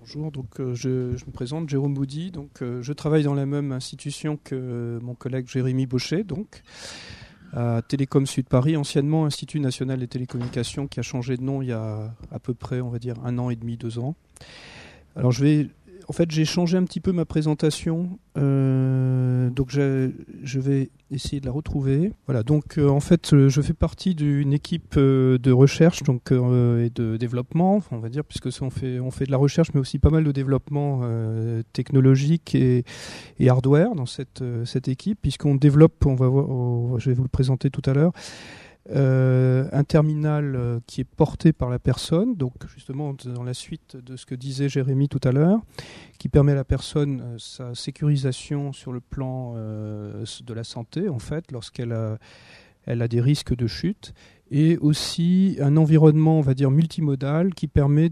Bonjour, donc je me présente, Jérôme Boudy. Donc je travaille dans la même institution que mon collègue Jérémy Bauchet, donc à Télécom Sud Paris, anciennement Institut National des Télécommunications, qui a changé de nom il y a à peu près, on va dire, 1 an et demi, 2 ans. Alors j'ai changé un petit peu ma présentation, donc je vais essayer de la retrouver. Voilà, donc en fait, je fais partie d'une équipe de recherche donc, et de développement, on va dire, puisque on fait de la recherche, mais aussi pas mal de développement technologique et hardware dans cette équipe, puisqu'on développe, je vais vous le présenter tout à l'heure, un terminal qui est porté par la personne, donc justement dans la suite de ce que disait Jérémy tout à l'heure, qui permet à la personne sa sécurisation sur le plan de la santé, en fait, lorsqu'elle a des risques de chute, et aussi un environnement, on va dire, multimodal qui permet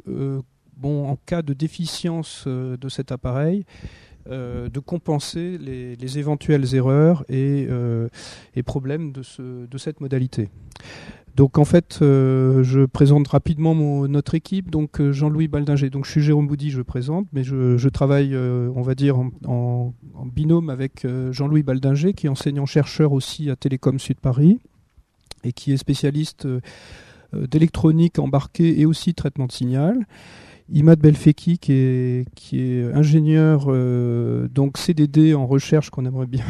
en cas de déficience de cet appareil, de compenser les éventuelles erreurs et problèmes de cette modalité. Donc en fait, je présente rapidement notre équipe. Donc Jean-Louis Baldinger, donc je suis Jérôme Boudy, je présente, mais je travaille, on va dire, en binôme avec Jean-Louis Baldinger, qui est enseignant-chercheur aussi à Télécom Sud Paris et qui est spécialiste d'électronique embarquée et aussi traitement de signal. Imad Belfeki, qui est ingénieur donc CDD en recherche, qu'on aimerait bien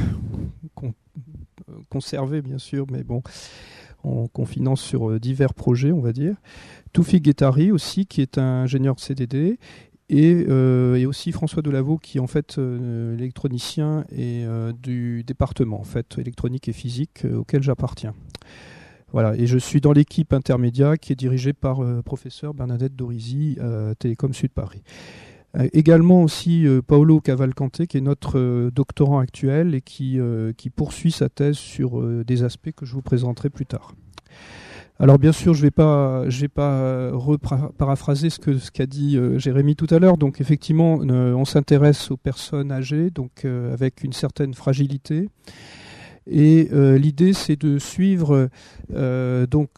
conserver, bien sûr, mais bon, qu'on finance sur divers projets, on va dire. Toufik Guettari aussi, qui est un ingénieur CDD, et aussi François Delaveau, qui est en fait électronicien et du département en fait électronique et physique auquel j'appartiens. Voilà, et je suis dans l'équipe intermédiaire qui est dirigée par professeur Bernadette Dorisi, Télécom Sud Paris. Également aussi Paolo Cavalcante, qui est notre doctorant actuel et qui poursuit sa thèse sur des aspects que je vous présenterai plus tard. Alors bien sûr, je vais pas paraphraser ce qu'a dit Jérémy tout à l'heure. Donc effectivement, on s'intéresse aux personnes âgées, donc avec une certaine fragilité. Et l'idée, c'est de suivre donc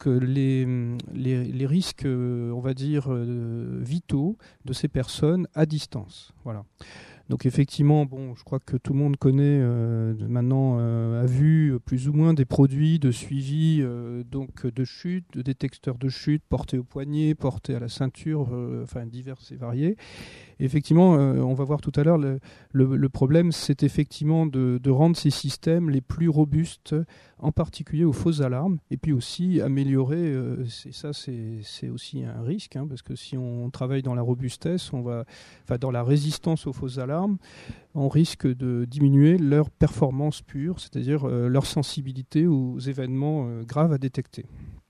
les risques, on va dire, vitaux de ces personnes à distance. Voilà. Donc effectivement, bon, je crois que tout le monde connaît maintenant, a vu plus ou moins des produits de suivi donc de chute, de détecteurs de chute portés au poignet, portés à la ceinture, enfin divers et variés. Et effectivement, on va voir tout à l'heure, le problème, c'est effectivement de rendre ces systèmes les plus robustes, en particulier aux fausses alarmes, et puis aussi améliorer, c'est aussi un risque, hein, parce que si on travaille dans la robustesse, dans la résistance aux fausses alarmes, on risque de diminuer leur performance pure, c'est-à-dire leur sensibilité aux événements graves à détecter.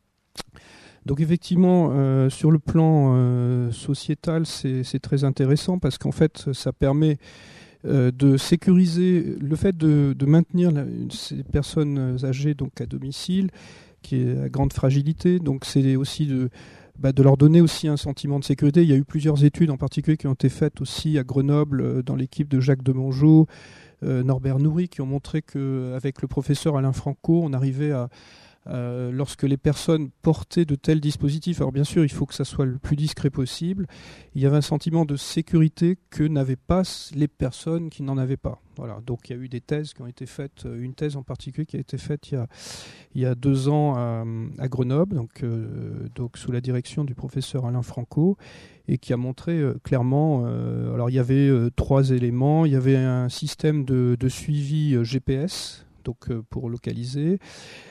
Donc effectivement, sur le plan sociétal, c'est très intéressant parce qu'en fait, ça permet de sécuriser le fait de maintenir ces personnes âgées donc à domicile, qui est à grande fragilité. Donc c'est aussi de leur donner aussi un sentiment de sécurité. Il y a eu plusieurs études en particulier qui ont été faites aussi à Grenoble dans l'équipe de Jacques Demongeot, Norbert Nourry, qui ont montré qu'avec le professeur Alain Franco, on arrivait à lorsque les personnes portaient de tels dispositifs, alors bien sûr il faut que ça soit le plus discret possible, il y avait un sentiment de sécurité que n'avaient pas les personnes qui n'en avaient pas. Voilà. Donc il y a eu des thèses qui ont été faites, une thèse en particulier qui a été faite il y a 2 ans à Grenoble, donc sous la direction du professeur Alain Franco, et qui a montré clairement, alors il y avait 3 éléments, il y avait un système de suivi GPS, donc pour localiser,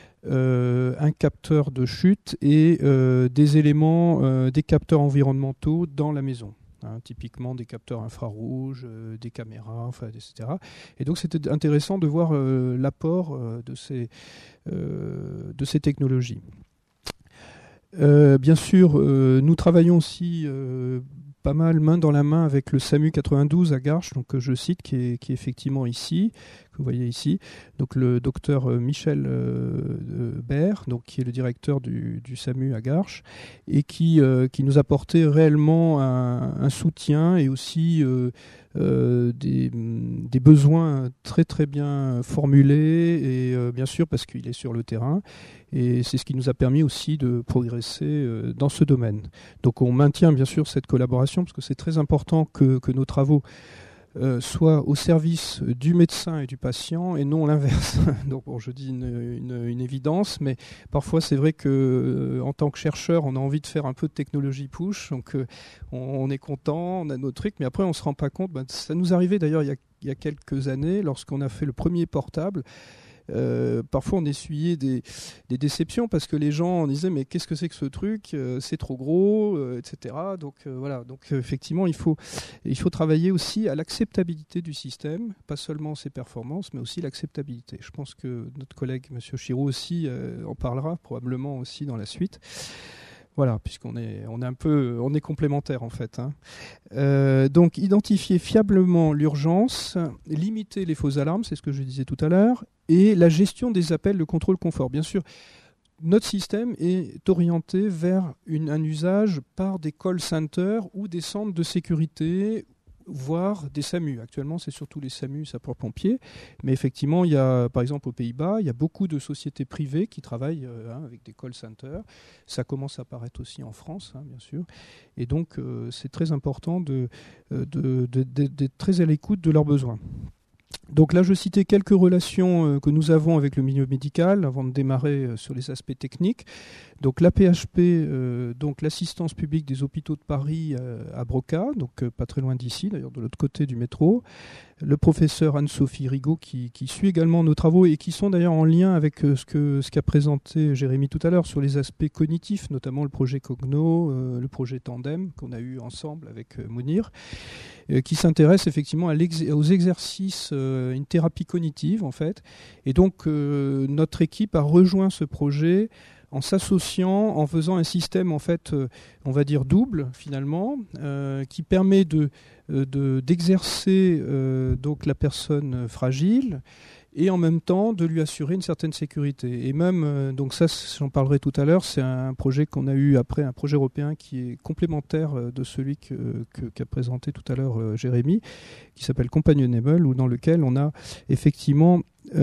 un capteur de chute et des éléments, des capteurs environnementaux dans la maison. Hein, typiquement des capteurs infrarouges, des caméras, etc. Et donc c'était intéressant de voir l'apport de ces technologies. Bien sûr, nous travaillons aussi pas mal main dans la main avec le SAMU 92 à Garches, donc que je cite, qui est effectivement ici, vous voyez ici. Donc le docteur Michel Baer, donc qui est le directeur du SAMU à Garches, et qui nous apportait réellement un soutien et aussi des besoins très très bien formulés, et bien sûr parce qu'il est sur le terrain, et c'est ce qui nous a permis aussi de progresser dans ce domaine. Donc on maintient bien sûr cette collaboration parce que c'est très important que nos travaux soit au service du médecin et du patient et non l'inverse. Donc bon, je dis une évidence, mais parfois c'est vrai que en tant que chercheur, on a envie de faire un peu de technologie push, donc on est content, on a nos trucs, mais après on se rend pas compte. Ça nous arrivait d'ailleurs il y a quelques années, lorsqu'on a fait le premier portable. Parfois on essuyait des déceptions parce que les gens disaient mais qu'est-ce que c'est que ce truc, c'est trop gros, etc. Donc voilà, donc effectivement il faut travailler aussi à l'acceptabilité du système, pas seulement ses performances mais aussi l'acceptabilité. Je pense que notre collègue Monsieur Chiraud aussi en parlera probablement aussi dans la suite. Voilà, puisqu'on est complémentaires en fait. Donc identifier fiablement l'urgence, limiter les fausses alarmes, c'est ce que je disais tout à l'heure, et la gestion des appels de contrôle confort. Bien sûr, notre système est orienté vers un usage par des call centers ou des centres de sécurité, voire des SAMU. Actuellement, c'est surtout les SAMU, sapeurs-pompiers. Mais effectivement, il y a, par exemple, aux Pays-Bas, il y a beaucoup de sociétés privées qui travaillent avec des call centers. Ça commence à apparaître aussi en France, bien sûr. Et donc, c'est très important d'être très à l'écoute de leurs besoins. Donc là, je citais quelques relations que nous avons avec le milieu médical avant de démarrer sur les aspects techniques. Donc l'AP-HP, donc l'assistance publique des hôpitaux de Paris à Broca, donc pas très loin d'ici, d'ailleurs de l'autre côté du métro. Le professeur Anne-Sophie Rigaud qui suit également nos travaux et qui sont d'ailleurs en lien avec ce qu'a présenté Jérémy tout à l'heure sur les aspects cognitifs, notamment le projet Cogno, le projet Tandem qu'on a eu ensemble avec Mounir, qui s'intéresse effectivement aux exercices, une thérapie cognitive en fait. Et donc notre équipe a rejoint ce projet en s'associant, en faisant un système en fait, on va dire double finalement, qui permet d'exercer donc la personne fragile et en même temps de lui assurer une certaine sécurité. Et même, donc ça j'en parlerai tout à l'heure, c'est un projet qu'on a eu après, un projet européen qui est complémentaire de celui qu'a présenté tout à l'heure Jérémy, qui s'appelle Companionable, dans lequel on a effectivement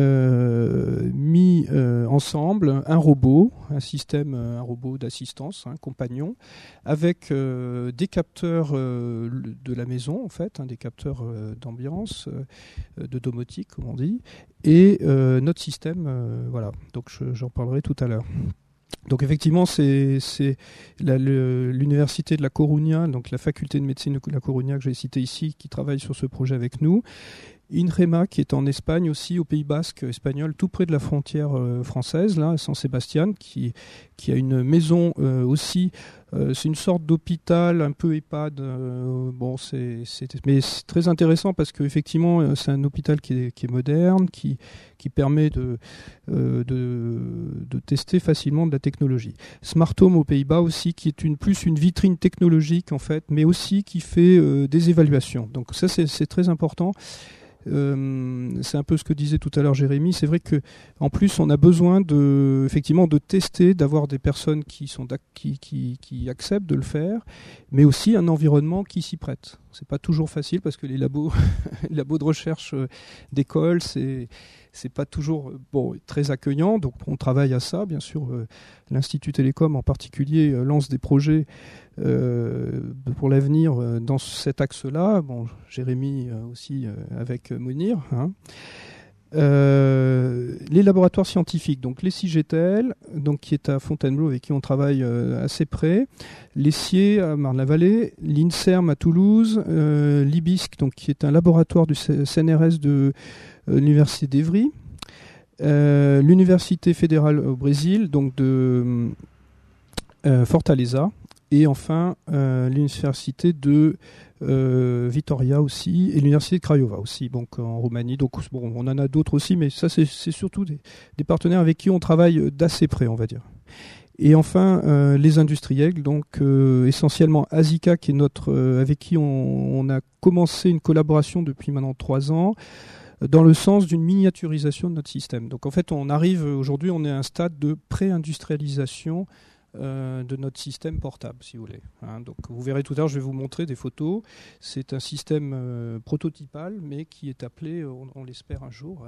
mis ensemble un robot, un robot d'assistance, un compagnon, avec des capteurs de la maison en fait, des capteurs d'ambiance, de domotique comme on dit, et notre système, voilà. Donc j'en parlerai tout à l'heure. Donc effectivement, c'est l'université de La Coruña, donc la faculté de médecine de La Coruña que j'ai citée ici, qui travaille sur ce projet avec nous. INREMA qui est en Espagne aussi, au Pays Basque espagnol, tout près de la frontière française, là, à San Sebastián, qui a une maison aussi. C'est une sorte d'hôpital, un peu EHPAD. Mais c'est très intéressant parce qu'effectivement, c'est un hôpital qui est moderne, qui permet de tester facilement de la technologie. Smart Home aux Pays-Bas aussi, qui est plus une vitrine technologique en fait, mais aussi qui fait des évaluations. Donc ça, c'est très important. C'est un peu ce que disait tout à l'heure Jérémy. C'est vrai que en plus on a besoin effectivement de tester, d'avoir des personnes qui acceptent de le faire, mais aussi un environnement qui s'y prête. C'est pas toujours facile parce que les labos de recherche d'école, c'est pas toujours très accueillant. Donc on travaille à ça, bien sûr. L'Institut Télécom en particulier lance des projets pour l'avenir dans cet axe-là. Bon, Jérémy aussi avec Mounir. Les laboratoires scientifiques, donc les CIGETEL, donc qui est à Fontainebleau avec qui on travaille assez près, l'ESSIer à Marne-la-Vallée, l'INSERM à Toulouse, l'IBISC, donc qui est un laboratoire du CNRS de l'Université d'Evry, l'Université fédérale au Brésil, donc de Fortaleza, et enfin l'Université de Vitoria aussi, et l'Université de Craiova aussi, donc en Roumanie. Donc bon, on en a d'autres aussi, mais ça c'est surtout des partenaires avec qui on travaille d'assez près, on va dire. Et enfin, les industriels, donc essentiellement Asica, qui est avec qui on a commencé une collaboration depuis maintenant 3 ans. dans le sens d'une miniaturisation de notre système. Donc en fait, aujourd'hui, on est à un stade de pré-industrialisation de notre système portable, si vous voulez. Donc vous verrez tout à l'heure, je vais vous montrer des photos. C'est un système prototypal, mais qui est appelé, on l'espère un jour,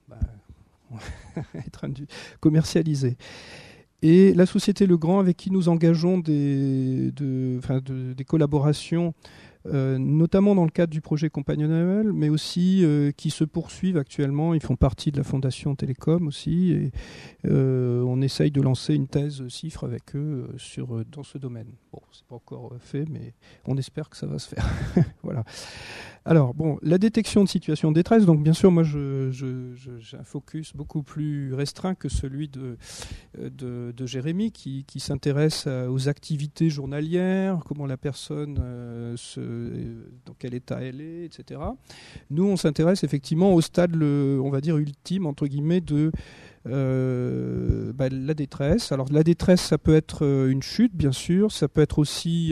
être commercialisé. Et la société Legrand, avec qui nous engageons des collaborations, notamment dans le cadre du projet Compagnonnable, mais aussi qui se poursuivent actuellement. Ils font partie de la Fondation Télécom aussi. Et on essaye de lancer une thèse CIFRE avec eux dans ce domaine. Bon, c'est pas encore fait, mais on espère que ça va se faire. Voilà. Alors, bon, la détection de situations de détresse. Donc, bien sûr, moi, j'ai un focus beaucoup plus restreint que celui de Jérémy, qui s'intéresse aux activités journalières, comment la personne dans quel état elle est, etc. Nous, on s'intéresse effectivement au stade, on va dire, ultime, entre guillemets, de la détresse. Alors, la détresse, ça peut être une chute, bien sûr. Ça peut être aussi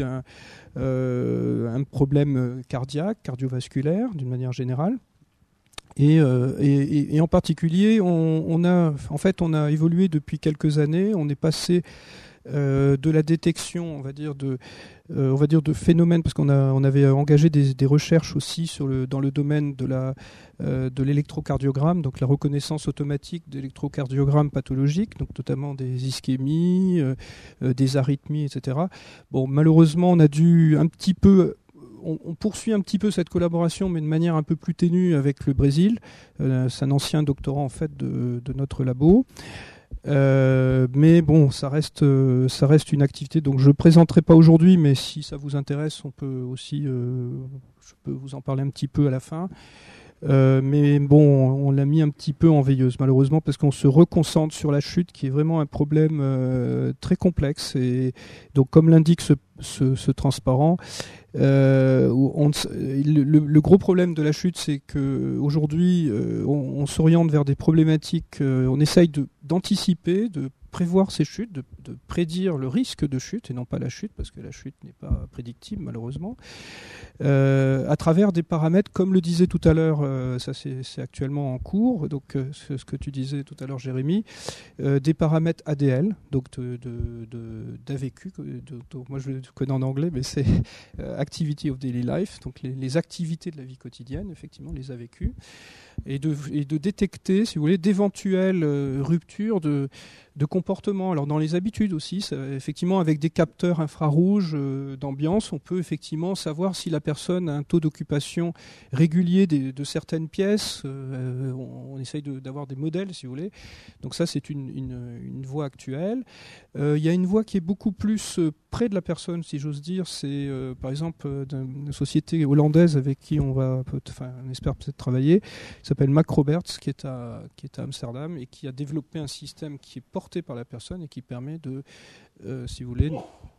un problème cardiovasculaire, d'une manière générale. Et en particulier, on a évolué depuis quelques années. On est passé de la détection, on va dire de phénomènes, parce on avait engagé des recherches aussi dans le domaine de l'électrocardiogramme, donc la reconnaissance automatique d'électrocardiogrammes pathologiques, donc notamment des ischémies, des arythmies, etc. Bon, malheureusement, on a dû un petit peu on poursuit un petit peu cette collaboration, mais de manière un peu plus ténue avec le Brésil. C'est un ancien doctorant en fait de notre labo. Mais bon, ça reste une activité. Donc je ne présenterai pas aujourd'hui, mais si ça vous intéresse, on peut aussi, je peux vous en parler un petit peu à la fin. Mais bon, on l'a mis un petit peu en veilleuse, malheureusement, parce qu'on se reconcentre sur la chute, qui est vraiment un problème très complexe. Et donc, comme l'indique ce transparent, le gros problème de la chute, c'est qu'aujourd'hui, on s'oriente vers des problématiques, on essaye d'anticiper, de prévoir ces chutes, de prédire le risque de chute, et non pas la chute, parce que la chute n'est pas prédictible, malheureusement, à travers des paramètres, comme le disait tout à l'heure, ça c'est actuellement en cours, donc ce que tu disais tout à l'heure, Jérémy, des paramètres ADL, donc d'AVQ, moi je le connais en anglais, mais c'est Activity of Daily Life, donc les activités de la vie quotidienne, effectivement, les AVQ, et de détecter, si vous voulez, d'éventuelles ruptures de comportement. Alors dans les habitudes aussi, effectivement, avec des capteurs infrarouges d'ambiance, on peut effectivement savoir si la personne a un taux d'occupation régulier de certaines pièces. On essaye d'avoir des modèles, si vous voulez. Donc ça, c'est une voie actuelle. Il y a une voie qui est beaucoup plus près de la personne, si j'ose dire. C'est par exemple d'une société hollandaise avec qui on espère peut-être travailler, qui s'appelle Macroberts, qui est à Amsterdam, et qui a développé un système qui est porté par la personne et qui permet si vous voulez,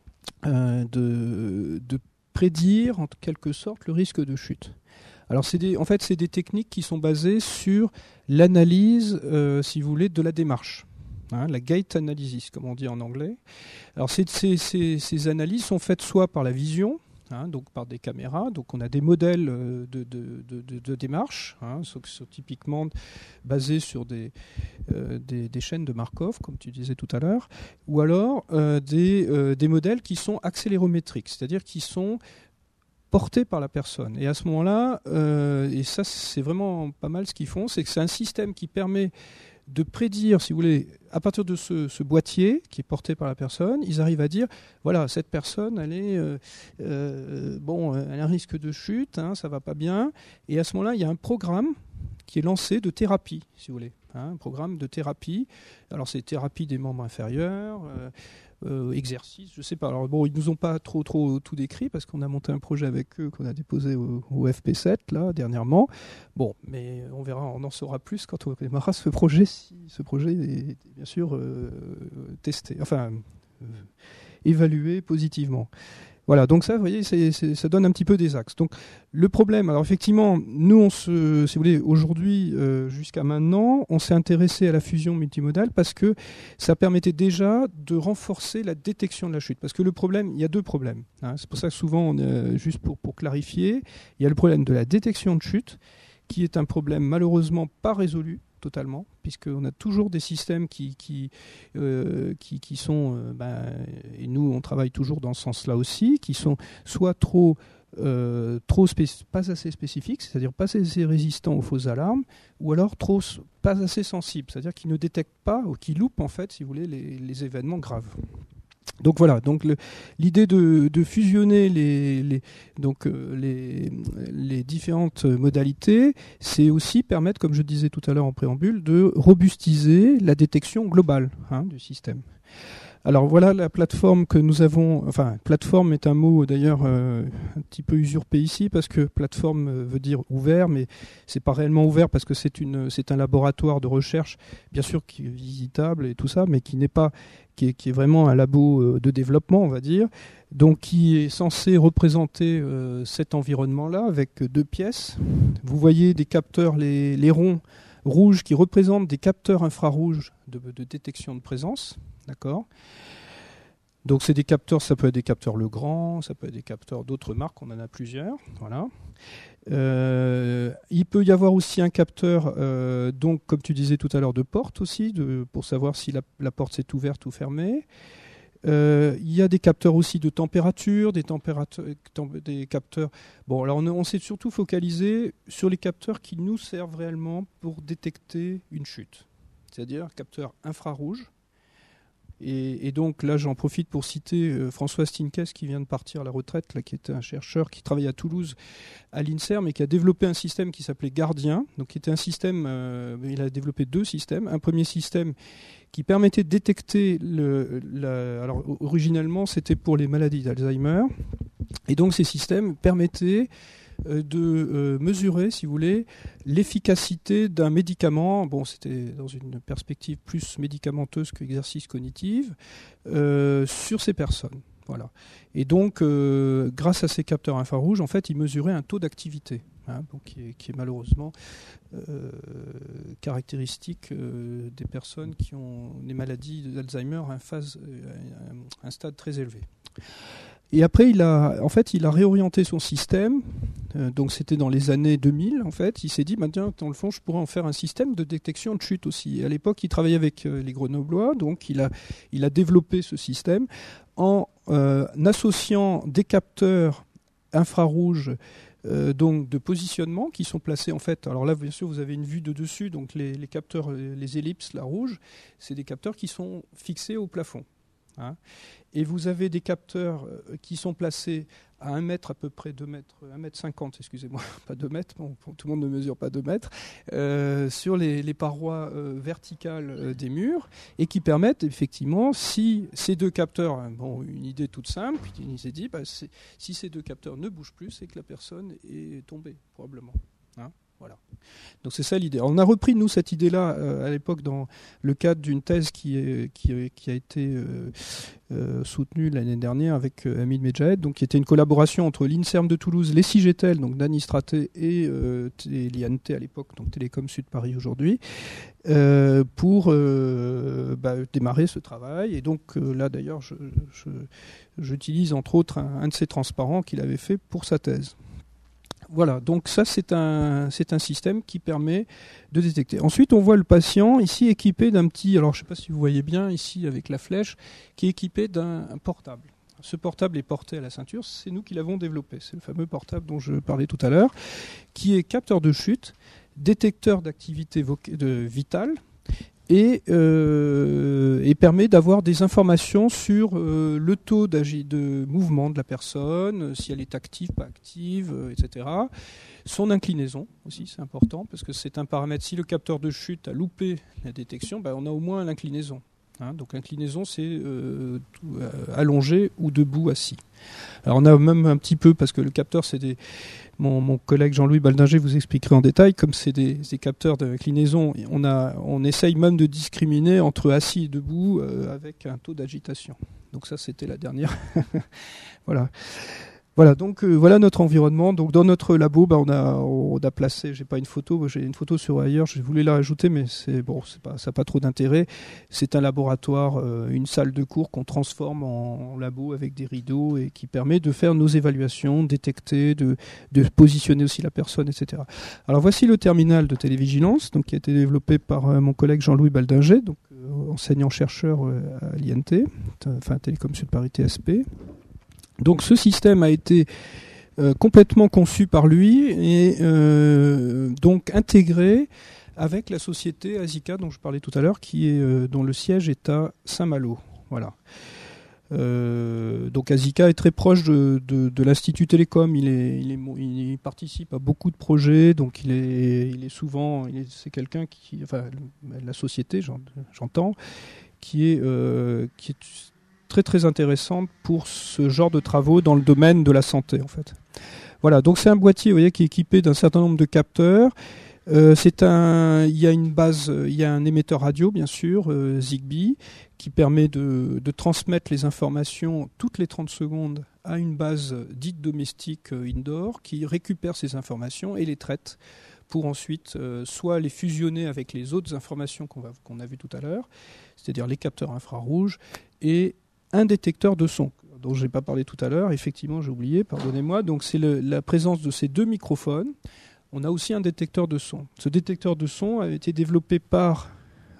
de prédire en quelque sorte le risque de chute. Alors c'est des techniques qui sont basées sur l'analyse, si vous voulez, de la démarche. La gait analysis, comme on dit en anglais. Alors ces analyses sont faites soit par la vision, donc par des caméras. Donc on a des modèles de démarche, qui sont typiquement basés sur des chaînes de Markov, comme tu disais tout à l'heure, ou alors des modèles qui sont accélérométriques, c'est-à-dire qui sont portés par la personne. Et à ce moment-là, et ça c'est vraiment pas mal ce qu'ils font, c'est que c'est un système qui permet de prédire, si vous voulez, à partir de ce boîtier qui est porté par la personne, ils arrivent à dire, voilà, cette personne, elle a un risque de chute, ça va pas bien. Et à ce moment-là, il y a un programme qui est lancé de thérapie, si vous voulez. Un programme de thérapie. Alors, c'est thérapie des membres inférieurs, exercice, je sais pas. Alors bon, ils nous ont pas trop tout décrit parce qu'on a monté un projet avec eux qu'on a déposé au FP7 là dernièrement. Bon, mais on verra, on en saura plus quand on démarrera ce projet, si ce projet est bien sûr testé, évalué positivement. Voilà, donc ça, vous voyez, ça donne un petit peu des axes. Donc, le problème, alors effectivement, nous, si vous voulez, aujourd'hui, jusqu'à maintenant, on s'est intéressé à la fusion multimodale parce que ça permettait déjà de renforcer la détection de la chute. Parce que le problème, il y a deux problèmes. C'est pour ça que souvent, juste pour clarifier, il y a le problème de la détection de chute qui est un problème malheureusement pas résolu totalement, puisqu'on a toujours des systèmes qui sont, et nous on travaille toujours dans ce sens-là aussi, qui sont soit pas assez spécifiques, c'est-à-dire pas assez résistants aux fausses alarmes, ou alors pas assez sensibles, c'est-à-dire qu'ils ne détectent pas ou qui loupent en fait, si vous voulez, les événements graves. Donc voilà, donc l'idée de fusionner les différentes modalités, c'est aussi permettre, comme je disais tout à l'heure en préambule, de robustiser la détection globale du système. Alors voilà la plateforme que nous avons, enfin plateforme est un mot d'ailleurs un petit peu usurpé ici parce que plateforme veut dire ouvert, mais c'est pas réellement ouvert parce que c'est un laboratoire de recherche, bien sûr qui est visitable et tout ça, mais qui n'est pas, qui est vraiment un labo de développement on va dire, donc qui est censé représenter cet environnement-là avec 2 pièces. Vous voyez des capteurs, les ronds rouges qui représentent des capteurs infrarouges de détection de présence. D'accord. Donc c'est des capteurs, ça peut être des capteurs Legrand, ça peut être des capteurs d'autres marques, on en a plusieurs. Voilà. Il peut y avoir aussi un capteur, donc comme tu disais tout à l'heure, de porte aussi, pour savoir si la porte s'est ouverte ou fermée. Il y a des capteurs aussi de température, des capteurs. Bon, alors on s'est surtout focalisé sur les capteurs qui nous servent réellement pour détecter une chute, c'est-à-dire capteurs infrarouges. Et donc là, j'en profite pour citer François Stinkes qui vient de partir à la retraite, là, qui était un chercheur qui travaille à Toulouse, à l'INSERM, et qui a développé un système qui s'appelait Gardien. Donc, qui était un système, il a développé 2 systèmes. Un premier système qui permettait de détecter alors originellement, c'était pour les maladies d'Alzheimer. Et donc, ces systèmes permettaient de mesurer, si vous voulez, l'efficacité d'un médicament. Bon, c'était dans une perspective plus médicamenteuse qu'exercice cognitive sur ces personnes. Voilà. Et donc, grâce à ces capteurs infrarouges, en fait, ils mesuraient un taux d'activité, donc qui est malheureusement caractéristique des personnes qui ont des maladies d'Alzheimer à un stade très élevé. Et après, il a réorienté son système. Donc, c'était dans les années 2000, en fait. Il s'est dit, tiens, dans le fond, je pourrais en faire un système de détection de chute aussi. Et à l'époque, il travaillait avec les Grenoblois. Donc, il a développé ce système en associant des capteurs infrarouges donc de positionnement qui sont placés, en fait. Alors là, bien sûr, vous avez une vue de dessus. Donc, les capteurs, les ellipses, la rouge, c'est des capteurs qui sont fixés au plafond. Et vous avez des capteurs qui sont placés à 1 mètre, à peu près 2 mètres, 1 mètre 50, excusez-moi, pas 2 mètres, bon, tout le monde ne mesure pas 2 mètres, sur les parois verticales des murs, et qui permettent effectivement, si ces 2 capteurs, une idée toute simple, il s'est dit, si ces 2 capteurs ne bougent plus, c'est que la personne est tombée, probablement. Voilà. Donc c'est ça l'idée. Alors, on a repris nous cette idée-là à l'époque dans le cadre d'une thèse qui a été soutenue l'année dernière avec Hamid Medjahed, donc qui était une collaboration entre l'INSERM de Toulouse, les CIGETEL, donc Dany Straté et l'INT à l'époque, donc Télécom Sud Paris aujourd'hui, pour démarrer ce travail. Et donc là d'ailleurs, j'utilise entre autres un de ces transparents qu'il avait fait pour sa thèse. Voilà, donc ça c'est un système qui permet de détecter. Ensuite, on voit le patient ici équipé d'un petit, alors je ne sais pas si vous voyez bien ici avec la flèche, qui est équipé d'un portable. Ce portable est porté à la ceinture, c'est nous qui l'avons développé. C'est le fameux portable dont je parlais tout à l'heure, qui est capteur de chute, détecteur d'activité vitale, et permet d'avoir des informations sur le taux de mouvement de la personne, si elle est active, pas active, etc. Son inclinaison aussi, c'est important, parce que c'est un paramètre. Si le capteur de chute a loupé la détection, on a au moins l'inclinaison. Donc l'inclinaison, c'est allongé ou debout, assis. Alors on a même un petit peu, parce que le capteur, c'est mon collègue Jean-Louis Baldinger vous expliquerait en détail, comme c'est des capteurs d'inclinaison, on essaye même de discriminer entre assis et debout avec un taux d'agitation. Donc ça, c'était la dernière. Voilà. Voilà, donc voilà notre environnement. Donc dans notre labo, on a placé, j'ai pas une photo, j'ai une photo sur ailleurs, je voulais la rajouter, mais ça n'a pas trop d'intérêt. C'est un laboratoire, une salle de cours qu'on transforme en labo avec des rideaux et qui permet de faire nos évaluations, détecter, de positionner aussi la personne, etc. Alors voici le terminal de télévigilance, donc qui a été développé par mon collègue Jean-Louis Baldinger, donc enseignant-chercheur à l'INT, enfin Télécom Sud Paris TSP. Donc ce système a été complètement conçu par lui et donc intégré avec la société Asica dont je parlais tout à l'heure, dont le siège est à Saint-Malo. Voilà. Donc Asica est très proche de l'Institut Télécom. Il participe à beaucoup de projets, donc c'est quelqu'un la société, j'entends, qui est très très intéressante pour ce genre de travaux dans le domaine de la santé en fait. Voilà, donc c'est un boîtier, vous voyez, qui est équipé d'un certain nombre de capteurs. Il y a une base, il y a un émetteur radio bien sûr, Zigbee, qui permet de transmettre les informations toutes les 30 secondes à une base dite domestique indoor qui récupère ces informations et les traite pour ensuite soit les fusionner avec les autres informations qu'on a vues tout à l'heure, c'est-à-dire les capteurs infrarouges et un détecteur de son dont je n'ai pas parlé tout à l'heure, effectivement j'ai oublié, pardonnez-moi, donc c'est la présence de ces deux microphones. On a aussi un détecteur de son. Ce détecteur de son a été développé par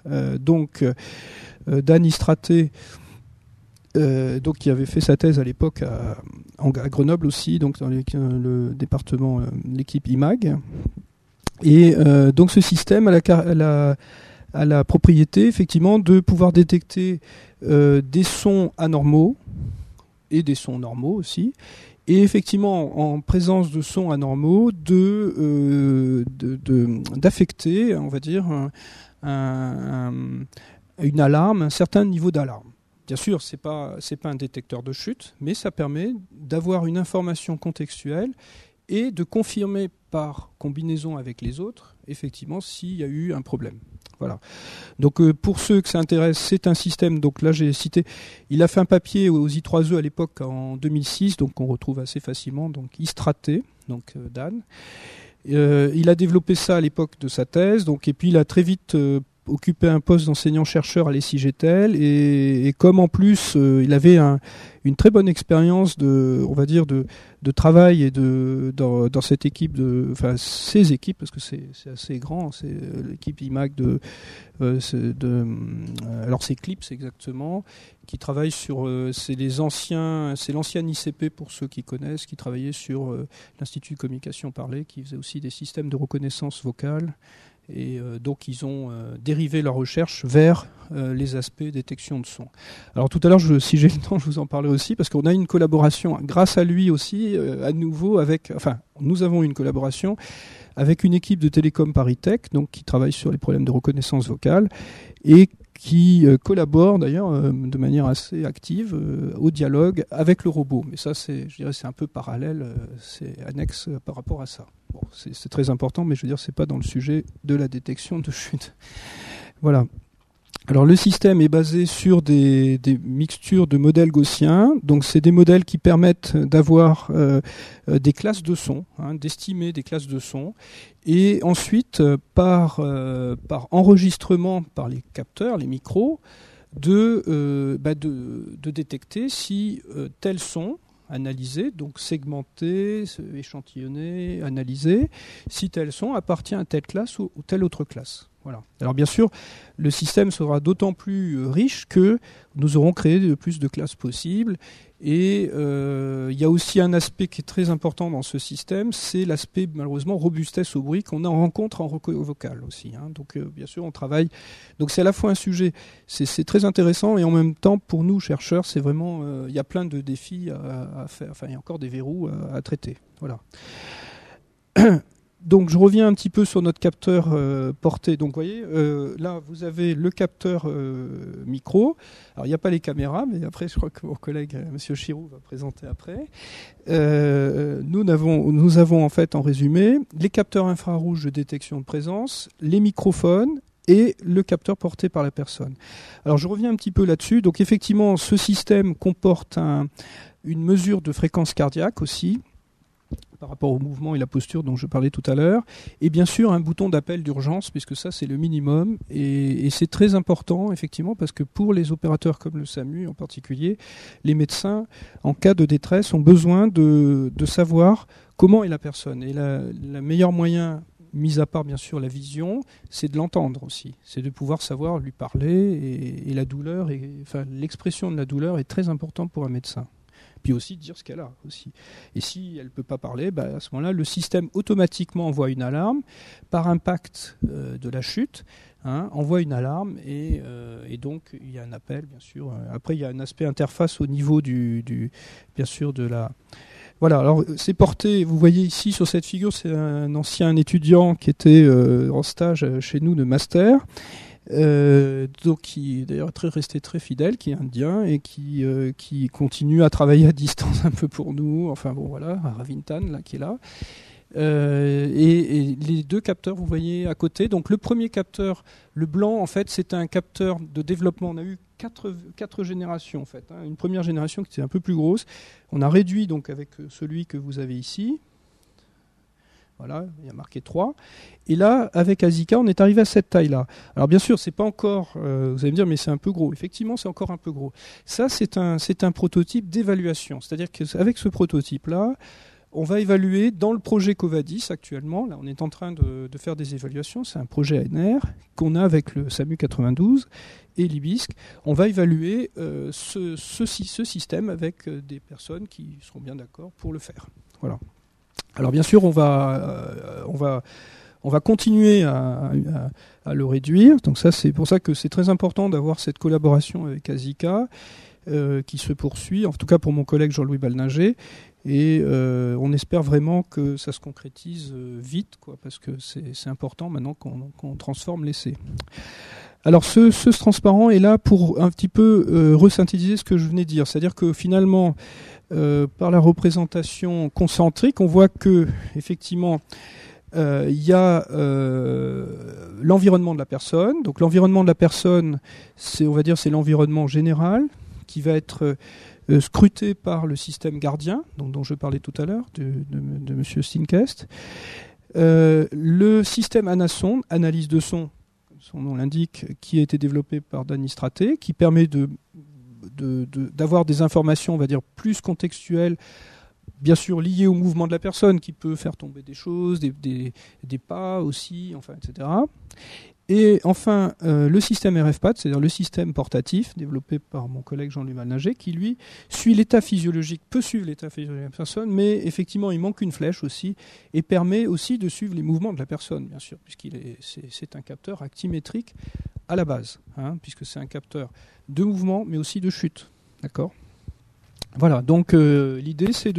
Dan Istraté, qui avait fait sa thèse à l'époque à Grenoble aussi, donc dans le département, l'équipe IMAG. Et donc ce système a la propriété effectivement de pouvoir détecter des sons anormaux et des sons normaux aussi, et effectivement en présence de sons anormaux d'affecter, on va dire, une alarme, un certain niveau d'alarme. Bien sûr, c'est pas un détecteur de chute, mais ça permet d'avoir une information contextuelle et de confirmer par combinaison avec les autres, effectivement, s'il y a eu un problème. Voilà. Donc pour ceux que ça intéresse, c'est un système, donc là j'ai cité, il a fait un papier aux I3E à l'époque en 2006, donc on retrouve assez facilement, donc Istraté, donc Dan. Il a développé ça à l'époque de sa thèse, donc, et puis il a très vite occupé un poste d'enseignant-chercheur à l'ESIGETEL, et comme en plus il avait une très bonne expérience de travail et dans cette équipe, ces équipes, parce que c'est assez grand, c'est l'équipe IMAG alors c'est CLIPS exactement, qui travaille sur, c'est l'ancien ICP pour ceux qui connaissent, qui travaillait sur l'Institut de communication parlée, qui faisait aussi des systèmes de reconnaissance vocale. Et donc ils ont dérivé leur recherche vers les aspects détection de son. Alors tout à l'heure, si j'ai le temps, je vous en parlerai aussi, parce qu'on a une collaboration, grâce à lui aussi, à nouveau nous avons une collaboration avec une équipe de Télécom Paris Tech, donc qui travaille sur les problèmes de reconnaissance vocale, et qui collabore d'ailleurs de manière assez active au dialogue avec le robot. Mais ça, je dirais, c'est un peu parallèle, c'est annexe par rapport à ça. Bon, c'est très important, mais je veux dire, c'est pas dans le sujet de la détection de chute. Voilà. Alors le système est basé sur des mixtures de modèles gaussiens. Donc c'est des modèles qui permettent d'avoir des classes de son, d'estimer des classes de son, et ensuite par enregistrement par les capteurs, les micros, de détecter si tel son analysé, donc segmenté, échantillonné, analysé, si tel son appartient à telle classe ou telle autre classe. Voilà. Alors bien sûr, le système sera d'autant plus riche que nous aurons créé de plus de classes possibles. Et il y a aussi un aspect qui est très important dans ce système, c'est l'aspect malheureusement robustesse au bruit qu'on rencontre en recueil vocal aussi. Donc bien sûr, on travaille. Donc c'est à la fois un sujet, c'est très intéressant, et en même temps, pour nous chercheurs, c'est vraiment, il y a plein de défis à faire. Enfin, il y a encore des verrous à traiter. Voilà. Donc je reviens un petit peu sur notre capteur porté. Donc vous voyez, là vous avez le capteur micro. Alors il n'y a pas les caméras, mais après je crois que mon collègue M. Chirou va présenter après. Nous avons en fait en résumé les capteurs infrarouges de détection de présence, les microphones et le capteur porté par la personne. Alors je reviens un petit peu là-dessus. Donc effectivement, ce système comporte une mesure de fréquence cardiaque aussi, par rapport au mouvement et la posture dont je parlais tout à l'heure, et bien sûr un bouton d'appel d'urgence, puisque ça c'est le minimum, et c'est très important effectivement, parce que pour les opérateurs comme le SAMU en particulier, les médecins en cas de détresse ont besoin de savoir comment est la personne, et la meilleur moyen, mis à part bien sûr la vision, c'est de l'entendre aussi, c'est de pouvoir savoir lui parler, et la douleur, enfin l'expression de la douleur est très importante pour un médecin. Puis aussi dire ce qu'elle a aussi. Et si elle ne peut pas parler, à ce moment-là, le système automatiquement envoie une alarme par impact de la chute, envoie une alarme et donc il y a un appel, bien sûr. Après, il y a un aspect interface au niveau bien sûr de la... Voilà, alors c'est porté, vous voyez ici sur cette figure, c'est un ancien étudiant qui était en stage chez nous de master. Donc qui d'ailleurs est resté très fidèle, qui est indien et qui continue à travailler à distance un peu pour nous. Enfin bon voilà, Ravintan là qui est là. Et les deux capteurs, vous voyez à côté. Donc le premier capteur, le blanc, en fait, c'est un capteur de développement. On a eu quatre générations en fait. Une première génération qui était un peu plus grosse. On a réduit donc avec celui que vous avez ici. Voilà, il y a marqué 3. Et là, avec Azika, on est arrivé à cette taille-là. Alors bien sûr, c'est pas encore, vous allez me dire, mais c'est un peu gros. Effectivement, c'est encore un peu gros. Ça, c'est un prototype d'évaluation. C'est-à-dire qu'avec ce prototype-là, on va évaluer dans le projet Covadis actuellement. Là, on est en train de faire des évaluations. C'est un projet ANR qu'on a avec le SAMU 92 et l'IBISC. On va évaluer ce système avec des personnes qui seront bien d'accord pour le faire. Voilà. Alors bien sûr, on va continuer à le réduire. Donc ça, c'est pour ça que c'est très important d'avoir cette collaboration avec Azika qui se poursuit, en tout cas pour mon collègue Jean-Louis Balninger. Et on espère vraiment que ça se concrétise vite, parce que c'est important maintenant qu'on transforme l'essai. Alors ce transparent est là pour un petit peu resynthétiser ce que je venais de dire. C'est-à-dire que finalement, par la représentation concentrique, on voit que effectivement il y a l'environnement de la personne. Donc l'environnement de la personne, c'est l'environnement général qui va être scruté par le système gardien, dont je parlais tout à l'heure, de M. Steenkest. Le système Anasonde, analyse de son nom l'indique, qui a été développé par Danny Straté, qui permet d'avoir des informations, on va dire, plus contextuelles, bien sûr liées au mouvement de la personne, qui peut faire tomber des choses, des pas aussi, enfin, etc. Et enfin, le système RFPAD, c'est-à-dire le système portatif, développé par mon collègue Jean-Louis Balninger, qui lui suit l'état physiologique, peut suivre l'état physiologique de la personne, mais effectivement, il manque une flèche aussi, et permet aussi de suivre les mouvements de la personne, bien sûr, c'est un capteur actimétrique à la base, puisque c'est un capteur de mouvement, mais aussi de chute. D'accord ? Voilà, donc l'idée, c'est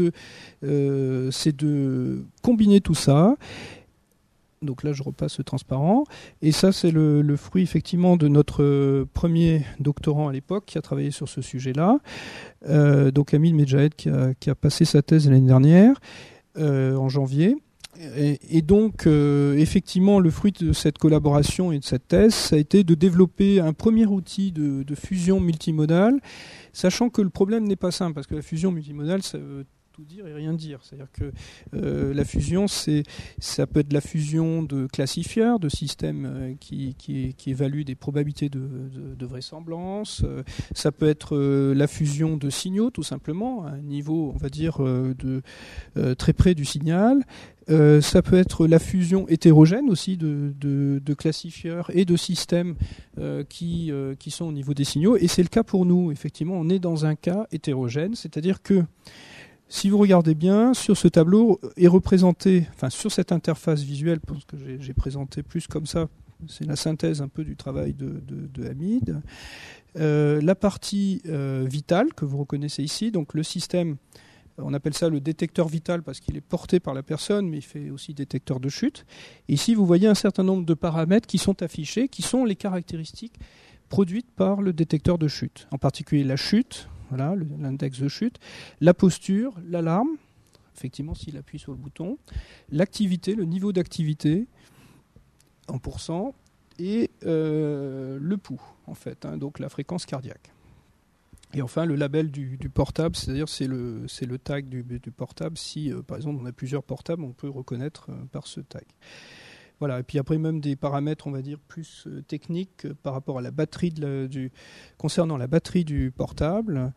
de combiner tout ça. Donc là, je repasse le transparent. Et ça, c'est le fruit, effectivement, de notre premier doctorant à l'époque qui a travaillé sur ce sujet-là. Donc Amil Medjahed qui a passé sa thèse l'année dernière, en janvier. Et donc, effectivement, le fruit de cette collaboration et de cette thèse, ça a été de développer un premier outil de fusion multimodale, sachant que le problème n'est pas simple, parce que la fusion multimodale, ça veut tout dire et rien dire. C'est-à-dire que la fusion, ça peut être de la fusion de classifieurs, de systèmes qui évaluent des probabilités de vraisemblance. Ça peut être la fusion de signaux, tout simplement, à un niveau, on va dire, très près du signal. Ça peut être la fusion hétérogène aussi de classifieurs et de systèmes qui sont au niveau des signaux. Et c'est le cas pour nous. Effectivement, on est dans un cas hétérogène, c'est-à-dire que si vous regardez bien, sur ce tableau est représenté, enfin sur cette interface visuelle, parce que j'ai présenté plus comme ça, c'est la synthèse un peu du travail de Hamid, la partie vitale que vous reconnaissez ici, donc le système, on appelle ça le détecteur vital parce qu'il est porté par la personne, mais il fait aussi détecteur de chute. Et ici, vous voyez un certain nombre de paramètres qui sont affichés, qui sont les caractéristiques produites par le détecteur de chute, en particulier la chute. Voilà, l'index de chute, la posture, l'alarme, effectivement s'il appuie sur le bouton, l'activité, le niveau d'activité en pourcent, et le pouls, en fait, donc la fréquence cardiaque. Et enfin, le label du portable, c'est-à-dire c'est le tag du portable. Si, par exemple, on a plusieurs portables, on peut reconnaître par ce tag. Voilà. Et puis après, même des paramètres, on va dire, plus techniques par rapport à la batterie concernant la batterie du portable.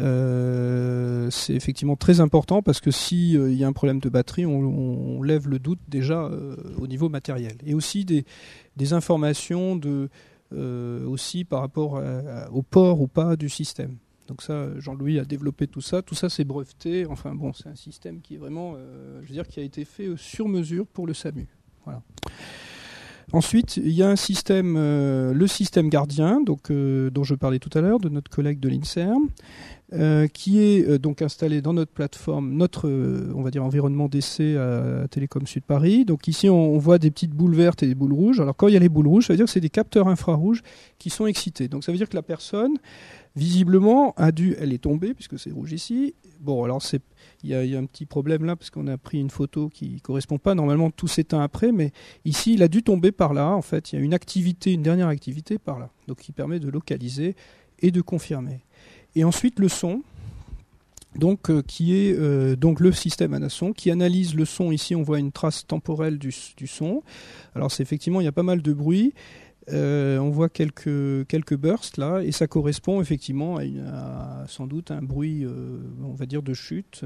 C'est effectivement très important parce que si y a un problème de batterie, on lève le doute déjà au niveau matériel. Et aussi des informations aussi par rapport au port ou pas du système. Donc ça, Jean-Louis a développé tout ça. Tout ça, c'est breveté. Enfin bon, c'est un système qui est vraiment, je veux dire, qui a été fait sur mesure pour le SAMU. Voilà. Ensuite, il y a un système, le système gardien, donc dont je parlais tout à l'heure, de notre collègue de l'INSERM, qui est donc installé dans notre plateforme, notre on va dire environnement d'essai à Télécom Sud Paris. Donc ici, on voit des petites boules vertes et des boules rouges. Alors quand il y a les boules rouges, ça veut dire que c'est des capteurs infrarouges qui sont excités. Donc ça veut dire que la personne, visiblement, elle est tombée puisque c'est rouge ici. Bon, alors il y a un petit problème là parce qu'on a pris une photo qui ne correspond pas. Normalement, tout s'éteint après, mais ici, il a dû tomber par là. En fait, il y a une dernière activité par là, donc qui permet de localiser et de confirmer. Et ensuite, le son, donc qui est donc le système Anason qui analyse le son. Ici, on voit une trace temporelle du son. Alors, c'est effectivement, il y a pas mal de bruit. On voit quelques bursts là, et ça correspond effectivement à sans doute un bruit, on va dire, de chute.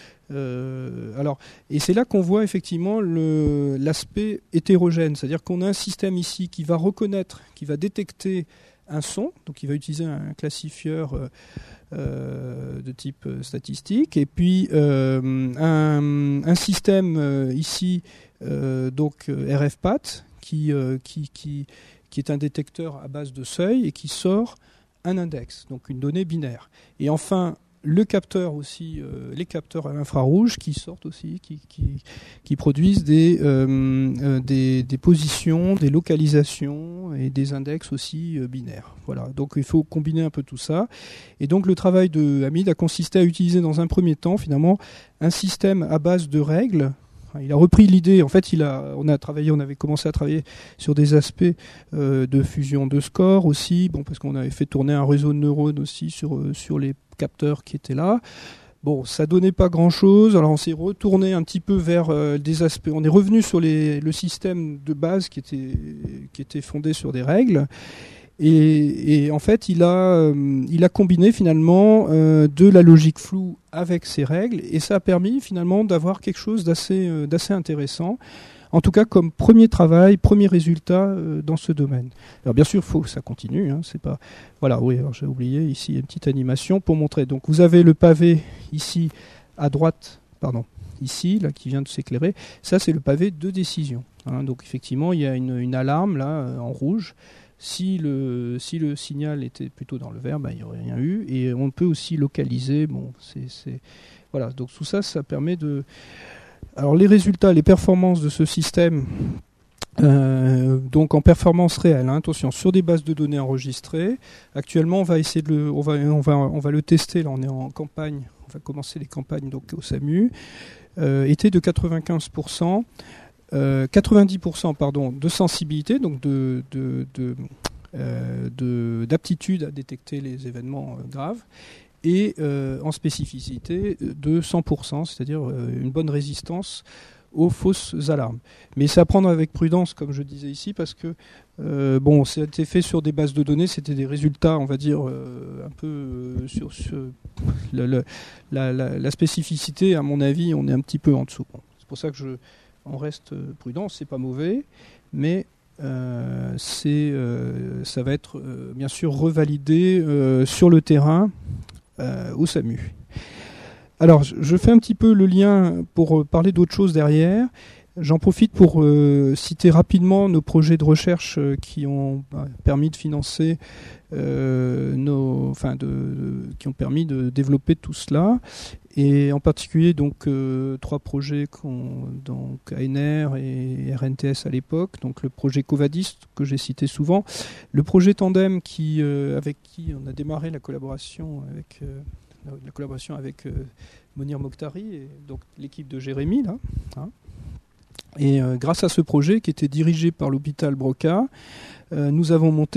Alors, et c'est là qu'on voit effectivement l'aspect hétérogène, c'est-à-dire qu'on a un système ici qui va reconnaître, qui va détecter un son, donc il va utiliser un classifieur de type statistique, et puis un système ici, donc RFPAT, qui est un détecteur à base de seuil et qui sort un index, donc une donnée binaire. Et enfin, le capteur aussi, les capteurs à infrarouge qui sortent aussi, qui produisent des positions, des localisations et des index aussi binaires. Voilà. Donc il faut combiner un peu tout ça. Et donc le travail de Hamid a consisté à utiliser dans un premier temps finalement un système à base de règles. Il a repris l'idée, en fait on avait commencé à travailler sur des aspects de fusion de scores aussi, bon, parce qu'on avait fait tourner un réseau de neurones aussi sur les capteurs qui étaient là. Bon, ça donnait pas grand-chose, alors on s'est retourné un petit peu vers des aspects, on est revenu sur le système de base qui était fondé sur des règles. Et en fait, il a combiné finalement de la logique floue avec ces règles, et ça a permis finalement d'avoir quelque chose d'assez intéressant. En tout cas, comme premier travail, premier résultat dans ce domaine. Alors bien sûr, faut que ça continue. C'est pas. Voilà, oui. Alors j'ai oublié ici une petite animation pour montrer. Donc vous avez le pavé ici à droite, ici là qui vient de s'éclairer. Ça c'est le pavé de décision. Donc effectivement, il y a une alarme là en rouge. Si le signal était plutôt dans le vert, il n'y aurait rien eu. Et on peut aussi localiser. Bon, voilà. Donc tout ça, ça permet de. Alors les résultats, les performances de ce système, donc en performance réelle, attention, sur des bases de données enregistrées. Actuellement, on va essayer on va le tester. Là, on est en campagne. On va commencer les campagnes donc au SAMU. Était de 95%. 90% de sensibilité, donc d'aptitude à détecter les événements graves, et en spécificité de 100%, c'est-à-dire une bonne résistance aux fausses alarmes. Mais c'est à prendre avec prudence, comme je disais ici, parce que c'était fait sur des bases de données, c'était des résultats, on va dire, un peu sur la spécificité, à mon avis, on est un petit peu en dessous. Bon, c'est pour ça que on reste prudent, c'est pas mauvais, mais ça va être bien sûr revalidé sur le terrain au SAMU. Alors, je fais un petit peu le lien pour parler d'autre chose derrière. J'en profite pour citer rapidement nos projets de recherche qui ont permis de financer, qui ont permis de développer tout cela. Et en particulier donc 3 projets donc ANR et RNTS à l'époque, donc le projet Covadis que j'ai cité souvent, le projet Tandem avec qui on a démarré la collaboration avec Monir Mokhtari et donc l'équipe de Jérémy là. Et grâce à ce projet qui était dirigé par l'hôpital Broca, nous avons monté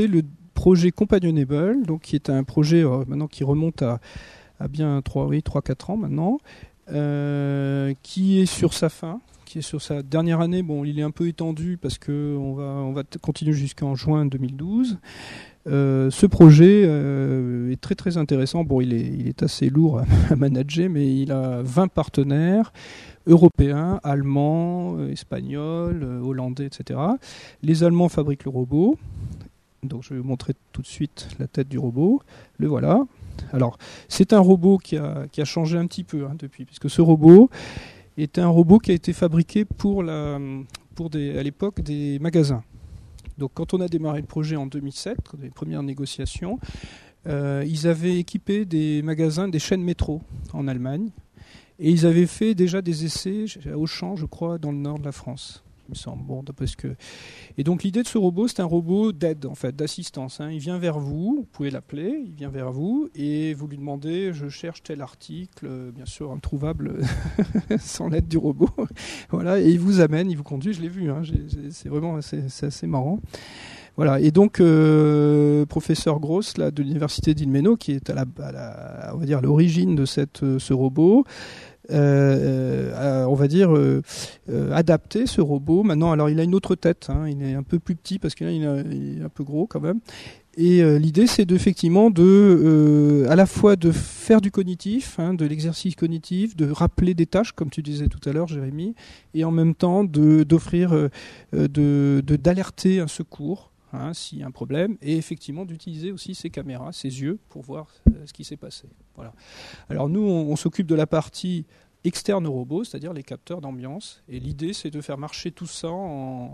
projet Companionable, donc qui est un projet maintenant qui remonte à bien 3-4 ans maintenant, qui est sur sa fin, qui est sur sa dernière année. Bon, il est un peu étendu parce qu'on va continuer jusqu'en juin 2012. Ce projet est très très intéressant. Bon, il est assez lourd à manager, mais il a 20 partenaires européens, allemands, espagnols, hollandais, etc. Les Allemands fabriquent le robot. Donc je vais vous montrer tout de suite la tête du robot. Le voilà. Alors, c'est un robot qui a changé un petit peu depuis, puisque ce robot était un robot qui a été fabriqué à l'époque des magasins. Donc quand on a démarré le projet en 2007, les premières négociations, ils avaient équipé des magasins, des chaînes métro en Allemagne, et ils avaient fait déjà des essais à Auchan, je crois, dans le nord de la France. Il me semble. Bon, parce que... Et donc l'idée de ce robot, c'est un robot d'aide, en fait, d'assistance. Il vient vers vous pouvez l'appeler, il vient vers vous et vous lui demandez, je cherche tel article, bien sûr introuvable sans l'aide du robot. Voilà, et il vous amène, il vous conduit, je l'ai vu, c'est vraiment c'est assez marrant. Voilà, et donc professeur Gross là, de l'université d'Ilmenau, qui est on va dire l'origine de ce robot, on va dire adapter ce robot. Maintenant, alors il a une autre tête, il est un peu plus petit parce que là il est un peu gros quand même. Et l'idée, c'est effectivement à la fois de faire du cognitif, de l'exercice cognitif, de rappeler des tâches, comme tu disais tout à l'heure, Jérémy, et en même temps d'offrir, d'alerter un secours. S'il y a un problème, et effectivement d'utiliser aussi ses caméras, ses yeux, pour voir ce qui s'est passé. Voilà. Alors nous, on s'occupe de la partie externe au robot, c'est-à-dire les capteurs d'ambiance, et l'idée, c'est de faire marcher tout ça en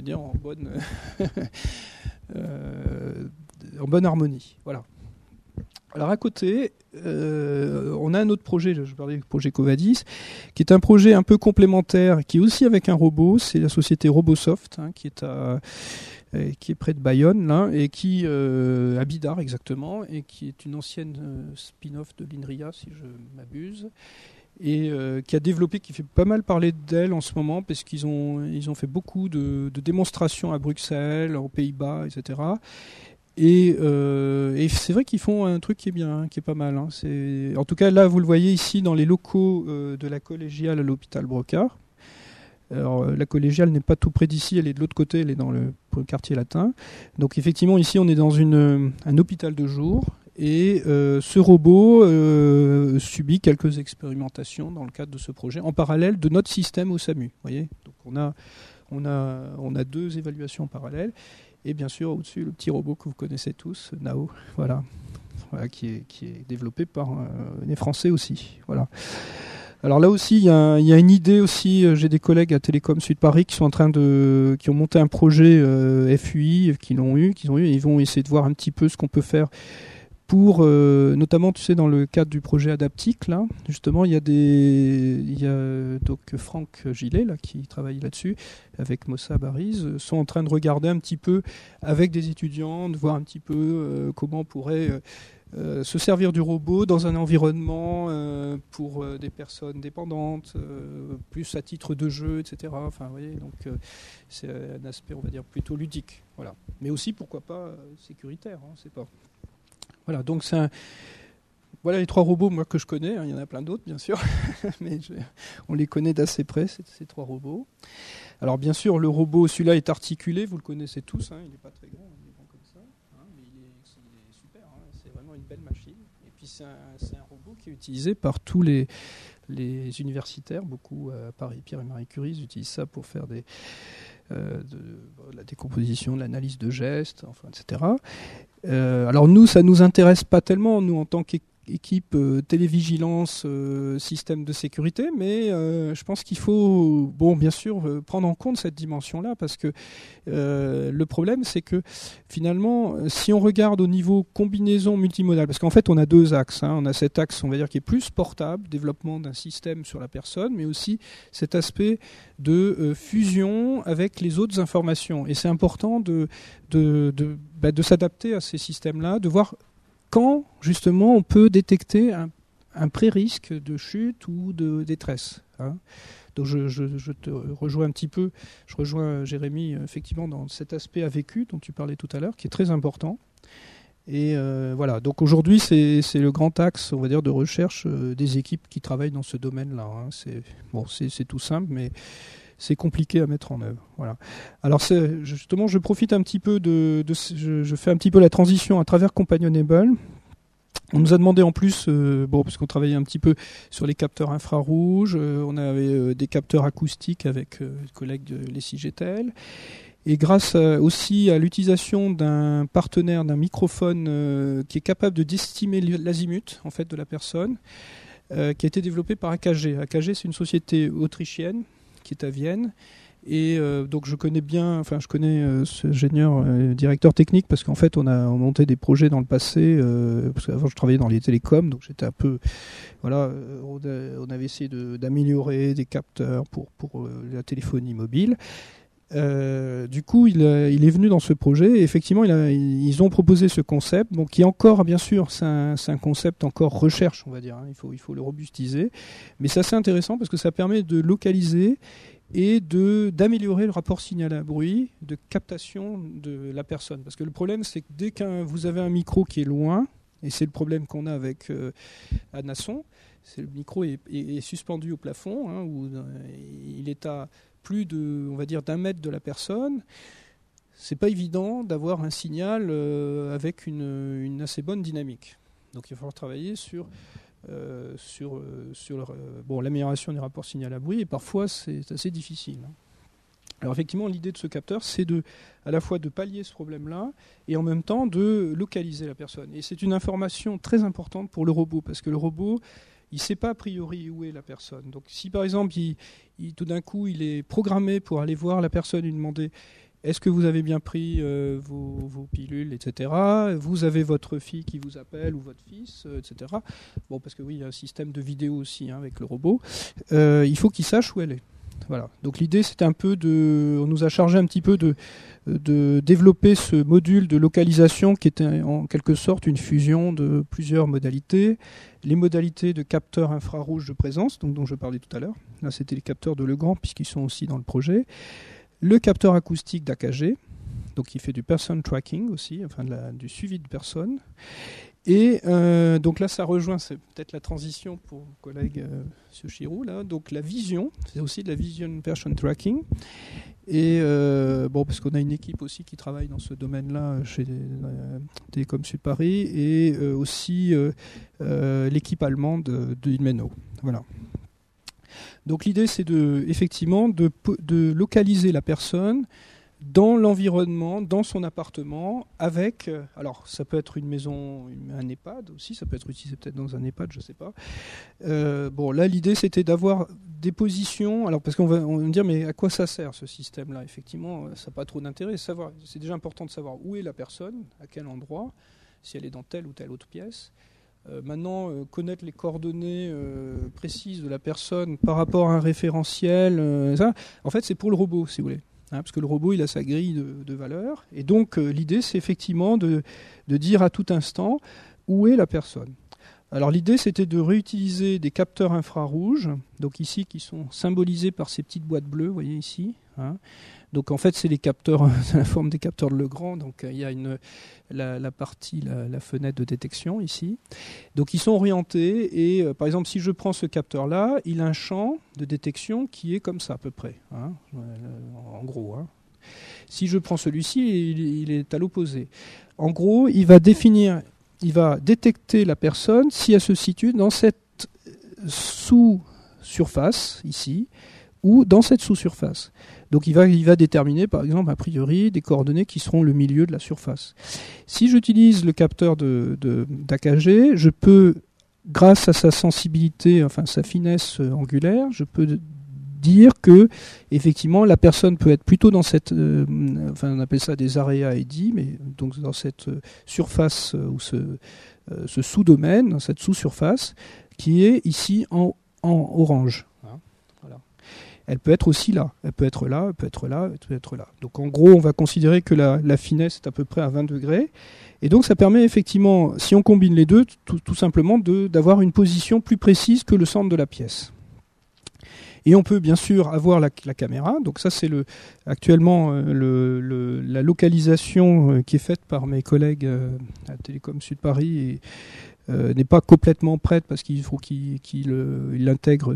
bonne harmonie. Voilà. Alors à côté, on a un autre projet, je parlais du projet Covadis, qui est un projet un peu complémentaire, qui est aussi avec un robot, c'est la société Robosoft, qui est près de Bayonne, là, et qui à Bidart exactement, et qui est une ancienne spin-off de l'INRIA, si je m'abuse, et qui a développé, qui fait pas mal parler d'elle en ce moment, parce qu'ils ont fait beaucoup de démonstrations à Bruxelles, aux Pays-Bas, etc. Et c'est vrai qu'ils font un truc qui est bien, qui est pas mal. En tout cas, là, vous le voyez ici dans les locaux de la collégiale à l'hôpital Brocard. Alors, la collégiale n'est pas tout près d'ici, elle est de l'autre côté, elle est dans le quartier latin. Donc effectivement, ici, on est dans un hôpital de jour, et ce robot subit quelques expérimentations dans le cadre de ce projet, en parallèle de notre système au SAMU. Voyez, donc on a 2 évaluations parallèles, et bien sûr au-dessus le petit robot que vous connaissez tous, Nao, voilà, qui est développé par les Français aussi. Voilà. Alors là aussi, il y a une idée aussi. J'ai des collègues à Télécom Sud Paris qui ont monté un projet FUI, qu'ils ont eu, et ils vont essayer de voir un petit peu ce qu'on peut faire pour, notamment, tu sais, dans le cadre du projet Adaptic, là, justement, il y a donc Franck Gillet, là, qui travaille là-dessus, avec Mossa Bariz, sont en train de regarder un petit peu avec des étudiants, de voir un petit peu comment on pourrait se servir du robot dans un environnement pour des personnes dépendantes, plus à titre de jeu, etc. Enfin, vous voyez, donc c'est un aspect, on va dire, plutôt ludique, voilà. Mais aussi, pourquoi pas, sécuritaire, on ne sait pas. Voilà, donc voilà les 3 robots, moi, que je connais. Il y en a plein d'autres, bien sûr, mais on les connaît d'assez près, ces 3 robots. Alors, bien sûr, le robot, celui-là est articulé, vous le connaissez tous, il n'est pas très grand, il est grand comme ça, mais il est super, c'est vraiment une belle machine. Et puis, c'est un robot qui est utilisé par tous les universitaires, beaucoup à Paris, Pierre et Marie Curie, ils utilisent ça pour faire de la décomposition, de l'analyse de gestes, etc. Alors nous, ça nous intéresse pas tellement, nous, en tant qu'équipe télévigilance, système de sécurité, mais je pense qu'il faut, bien sûr, prendre en compte cette dimension-là, parce que le problème, c'est que finalement, si on regarde au niveau combinaison multimodale, parce qu'en fait, on a 2 axes, on a cet axe, on va dire, qui est plus portable, développement d'un système sur la personne, mais aussi cet aspect de fusion avec les autres informations. Et c'est important de s'adapter à ces systèmes-là, de voir quand, justement, on peut détecter un pré-risque de chute ou de détresse. Donc je te rejoins un petit peu, je rejoins Jérémy, effectivement, dans cet aspect à vécu dont tu parlais tout à l'heure, qui est très important. Et voilà, donc aujourd'hui c'est le grand axe, on va dire, de recherche des équipes qui travaillent dans ce domaine-là. Hein. C'est tout simple, mais c'est compliqué à mettre en œuvre. Voilà. Alors justement, je profite un petit peu je fais un petit peu la transition à travers Companionable. On nous a demandé en plus, parce qu'on travaillait un petit peu sur les capteurs infrarouges, on avait des capteurs acoustiques avec les collègues de l'ESIGETEL. Et grâce aussi à l'utilisation d'un partenaire, d'un microphone qui est capable de d'estimer l'azimut en fait, de la personne, qui a été développé par AKG. AKG, c'est une société autrichienne qui est à Vienne. Et donc je connais ce ingénieur directeur technique parce qu'en fait on a monté des projets dans le passé parce qu'avant je travaillais dans les télécoms, donc j'étais un peu on avait essayé d'améliorer des capteurs pour la téléphonie mobile. Du coup, il est venu dans ce projet et effectivement, ils ont proposé ce concept, donc qui est encore, bien sûr, c'est un concept encore recherche, on va dire. Hein, il faut le robustiser, mais c'est assez intéressant parce que ça permet de localiser et d'améliorer le rapport signal à bruit de captation de la personne. Parce que le problème, c'est que dès que vous avez un micro qui est loin, et c'est le problème qu'on a avec Anasson, le micro est suspendu au plafond, hein, où il est à plus on va dire, d'1 mètre de la personne, c'est pas évident d'avoir un signal avec une assez bonne dynamique. Donc il va falloir travailler sur l'amélioration des rapports signal à bruit, et parfois c'est assez difficile. Alors effectivement, l'idée de ce capteur, c'est à la fois de pallier ce problème-là et en même temps de localiser la personne. Et c'est une information très importante pour le robot, parce que le robot, il ne sait pas a priori où est la personne. Donc si par exemple, tout d'un coup, il est programmé pour aller voir la personne et lui demander est-ce que vous avez bien pris vos pilules, etc. Vous avez votre fille qui vous appelle ou votre fils, etc. Bon, parce que oui, il y a un système de vidéo aussi hein, avec le robot. Il faut qu'il sache où elle est. Voilà. Donc l'idée, c'était un peu on nous a chargé un petit peu de développer ce module de localisation qui était en quelque sorte une fusion de plusieurs modalités. Les modalités de capteurs infrarouges de présence, donc dont je parlais tout à l'heure. Là, c'était les capteurs de Legrand, puisqu'ils sont aussi dans le projet. Le capteur acoustique d'AKG, donc qui fait du person tracking aussi, enfin du suivi de personnes. Et donc là, ça rejoint, c'est peut-être la transition pour mon collègue M. Chirou, là. Donc la vision, c'est aussi de la vision person tracking. Et parce qu'on a une équipe aussi qui travaille dans ce domaine-là chez Télécom Sud Paris et aussi l'équipe allemande de Inmeno. Voilà. Donc l'idée, c'est effectivement de localiser la personne dans l'environnement, dans son appartement, avec... alors, ça peut être une maison, un EHPAD aussi, ça peut être utilisé peut-être dans un EHPAD, je ne sais pas. Là, l'idée, c'était d'avoir des positions... Alors, parce qu'on va me dire, mais à quoi ça sert, ce système-là? Effectivement, ça n'a pas trop d'intérêt. C'est déjà important de savoir où est la personne, à quel endroit, si elle est dans telle ou telle autre pièce. Maintenant, connaître les coordonnées précises de la personne par rapport à un référentiel, ça, en fait, c'est pour le robot, si vous voulez. Parce que le robot, il a sa grille de valeurs. Et donc, l'idée, c'est effectivement de dire à tout instant où est la personne. Alors, l'idée, c'était de réutiliser des capteurs infrarouges, donc ici, qui sont symbolisés par ces petites boîtes bleues, vous voyez ici. Hein. Donc, en fait, c'est les capteurs, c'est la forme des capteurs de Legrand. Donc, il y a la partie, la fenêtre de détection ici. Donc, ils sont orientés. Et, par exemple, si je prends ce capteur-là, il a un champ de détection qui est comme ça, à peu près. Hein, en gros. Hein. Si je prends celui-ci, il est à l'opposé. En gros, il va détecter la personne si elle se situe dans cette sous-surface, ici, ou dans cette sous-surface. Donc il va déterminer, par exemple, a priori, des coordonnées qui seront le milieu de la surface. Si j'utilise le capteur d'AKG, je peux, grâce à sa sensibilité, enfin sa finesse angulaire, je peux dire que effectivement la personne peut être plutôt dans cette, on appelle ça des area ID, mais donc dans cette surface ou ce sous-domaine, dans cette sous-surface, qui est ici en orange. Voilà. Elle peut être aussi là, elle peut être là, elle peut être là, elle peut être là. Donc en gros, on va considérer que la finesse est à peu près à 20 degrés. Et donc ça permet effectivement, si on combine les deux, tout simplement d'avoir une position plus précise que le centre de la pièce. Et on peut bien sûr avoir la caméra. Donc ça, c'est actuellement la localisation qui est faite par mes collègues à Télécom Sud Paris et n'est pas complètement prête parce qu'il faut qu'il l'intègre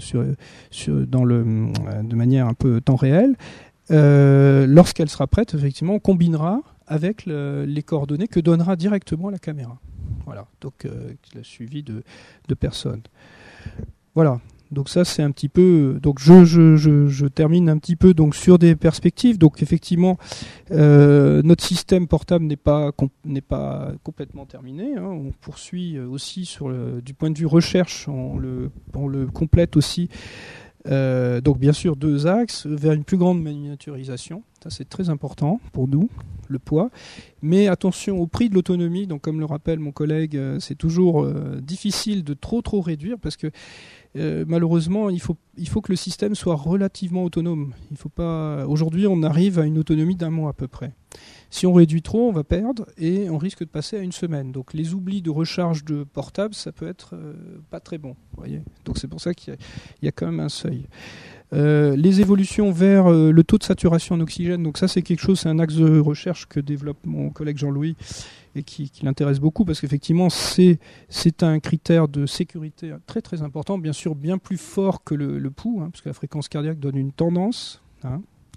de manière un peu temps réel. Lorsqu'elle sera prête, effectivement, on combinera avec les coordonnées que donnera directement la caméra. Voilà, donc le suivi de personnes. Voilà, donc ça c'est un petit peu. Donc je termine un petit peu donc sur des perspectives. Donc effectivement, notre système portable n'est pas complètement terminé. Hein. On poursuit aussi du point de vue recherche, on le complète aussi. Donc bien sûr 2 axes vers une plus grande miniaturisation, ça c'est très important pour nous, le poids, mais attention au prix de l'autonomie. Donc comme le rappelle mon collègue, c'est toujours difficile de trop réduire parce que malheureusement il faut que le système soit relativement autonome. Il faut pas. Aujourd'hui on arrive à une autonomie d'1 mois à peu près. Si on réduit trop, on va perdre et on risque de passer à 1 semaine. Donc les oublis de recharge de portable, ça peut être pas très bon. Voyez. Donc c'est pour ça qu'il y a quand même un seuil. Les évolutions vers le taux de saturation en oxygène, donc ça c'est quelque chose, c'est un axe de recherche que développe mon collègue Jean-Louis et qui l'intéresse beaucoup parce qu'effectivement c'est un critère de sécurité très très important, bien sûr bien plus fort que le pouls, hein, parce que la fréquence cardiaque donne une tendance. Hein.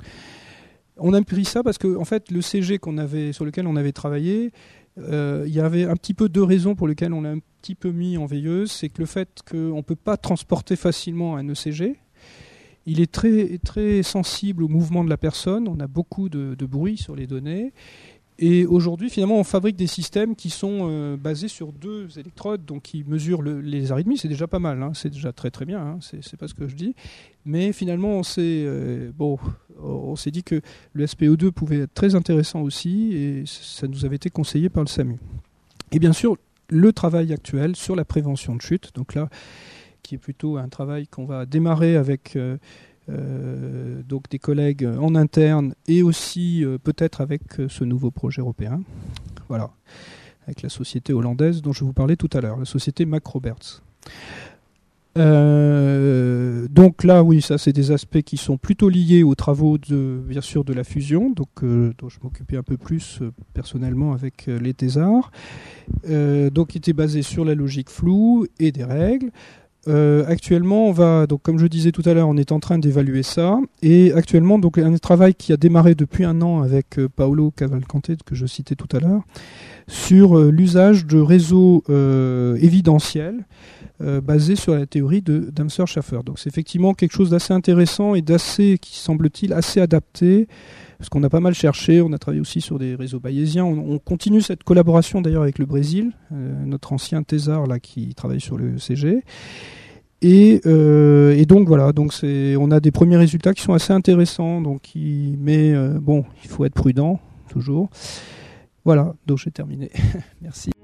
On a pris ça parce que en fait, le CG sur lequel on avait travaillé, il y avait un petit peu 2 raisons pour lesquelles on l'a un petit peu mis en veilleuse. C'est que le fait qu'on ne peut pas transporter facilement un ECG, il est très, très sensible au mouvement de la personne, on a beaucoup de bruit sur les données. Et aujourd'hui, finalement, on fabrique des systèmes qui sont basés sur 2 électrodes, donc qui mesurent les arythmies. C'est déjà pas mal, hein, c'est déjà très très bien, hein, c'est pas ce que je dis. Mais finalement, on s'est dit que le SPO2 pouvait être très intéressant aussi, et ça nous avait été conseillé par le SAMU. Et bien sûr, le travail actuel sur la prévention de chute, donc là, qui est plutôt un travail qu'on va démarrer avec donc des collègues en interne et aussi peut-être avec ce nouveau projet européen. Voilà, avec la société hollandaise dont je vous parlais tout à l'heure, la société Macroberts. Donc là, oui, ça c'est des aspects qui sont plutôt liés aux travaux bien sûr de la fusion, donc dont je m'occupais un peu plus personnellement avec les thésards, donc qui était basé sur la logique floue et des règles. Actuellement, donc comme je disais tout à l'heure, on est en train d'évaluer ça. Et actuellement, donc un travail qui a démarré depuis 1 an avec Paolo Cavalcante, que je citais tout à l'heure, sur l'usage de réseaux évidentiels basés sur la théorie de Damser-Schaffer. Donc c'est effectivement quelque chose d'assez intéressant et qui semble-t-il, assez adapté. Parce qu'on a pas mal cherché, on a travaillé aussi sur des réseaux bayésiens. On continue cette collaboration d'ailleurs avec le Brésil, notre ancien thésard là qui travaille sur le CG. Et donc voilà, on a des premiers résultats qui sont assez intéressants. Mais bon, il faut être prudent toujours. Voilà, donc j'ai terminé. Merci.